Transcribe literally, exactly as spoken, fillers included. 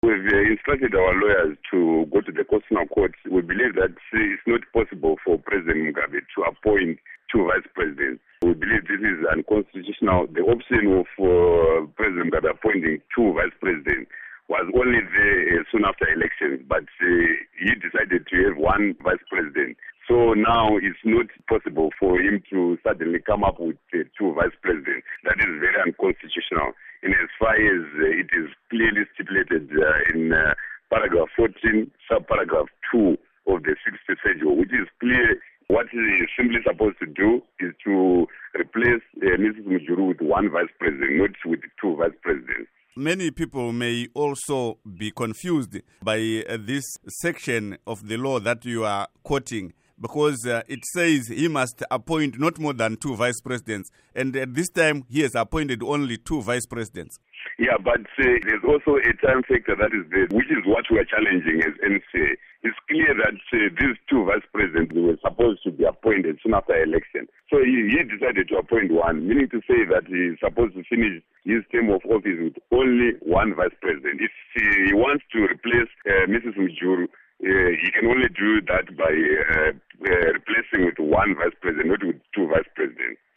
We've uh, instructed our lawyers to go to the Constitutional Court. We believe that it's not possible for President Mugabe to appoint two vice presidents. We believe this is unconstitutional. The option of uh, President Mugabe appointing two vice presidents was only there uh, soon after elections, but uh, he decided to have one vice president. So now it's not possible for him to suddenly come up with uh, two vice presidents. That is very unconstitutional. In as far as uh, it is clearly stipulated uh, in uh, paragraph fourteen, subparagraph two of the sixth schedule, which is clear. What he is simply supposed to do is to replace uh, Missus Mujuru with one vice president, not with two vice presidents. Many people may also be confused by uh, this section of the law that you are quoting, because uh, it says he must appoint not more than two vice presidents, and at this time he has appointed only two vice presidents. Yeah, but uh, there's also a time factor that is there, which is what we are challenging as N C A. It's clear that uh, these two vice presidents were supposed to be appointed soon after election. So he, he decided to appoint one, meaning to say that he's supposed to finish his term of office with only one vice president. If he wants to replace uh, Missus Mujuru, Uh, he can only do that by uh, uh, replacing with one vice president, not with two vice presidents.